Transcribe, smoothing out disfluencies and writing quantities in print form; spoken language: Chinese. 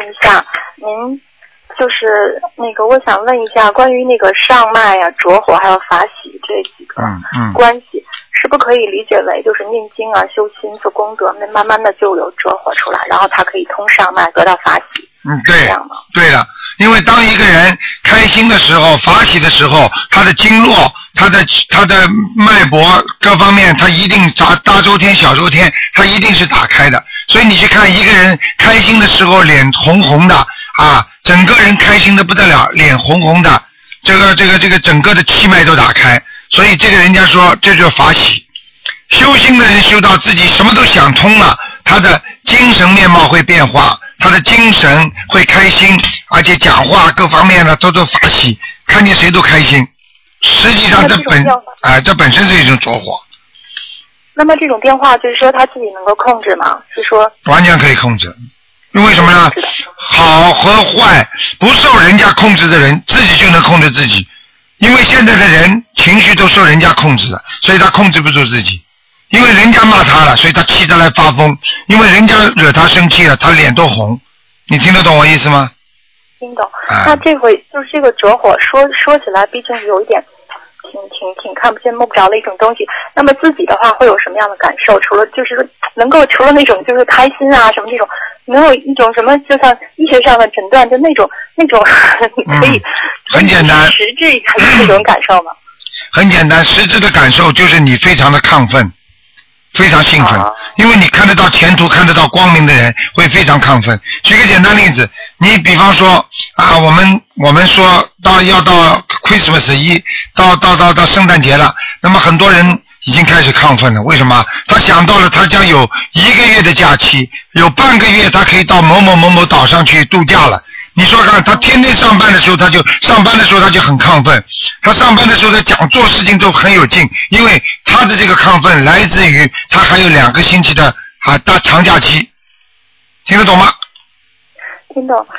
一下，您就是那个，我想问一下关于那个上脉啊、着火还有法喜这几个关系，是不是可以理解为就是念经啊、修心做功德，那慢慢的就有着火出来，然后它可以通上脉得到法喜？ 对，对的，因为当一个人开心的时候、法喜的时候，他的经络、他的脉搏各方面，他一定大周天、小周天，他一定是打开的。所以你去看一个人开心的时候，脸红红的啊，整个人开心的不得了，脸红红的，这个整个的气脉都打开。所以这个人家说这就是法喜。修心的人修到自己什么都想通了，他的精神面貌会变化，他的精神会开心，而且讲话各方面的都法喜，看见谁都开心。实际上这本身是一种着火。 那么这种变化就是说他自己能够控制吗？是说完全可以控制。因为什么呢？好和坏不受人家控制的人，自己就能控制自己。因为现在的人情绪都受人家控制的，所以他控制不住自己。因为人家骂他了，所以他气得来发疯。因为人家惹他生气了，他脸都红。你听得懂我意思吗？ 听懂。那这回就是这个着火，说起来，毕竟是有一点挺看不见摸不着的一种东西。那么自己的话会有什么样的感受？除了就是能够除了那种就是开心啊什么这种，能有一种什么就像医学上的诊断，就那种可以很简单实质的那种感受吗？ 很简单，实质的感受就是你非常的亢奋。非常兴奋，因为你看得到前途、看得到光明的人会非常亢奋。举个简单例子，你比方说啊，我们说要到 Christmas 到圣诞节了，那么很多人已经开始亢奋了。为什么？他想到了他将有1个月的假期，有半个月他可以到某某岛上去度假了。你说看，他天天上班的时候他就很亢奋，他上班的时候他做事情都很有劲，因为他的这个亢奋来自于他还有2个星期的大长假期。听得懂吗？ 听懂。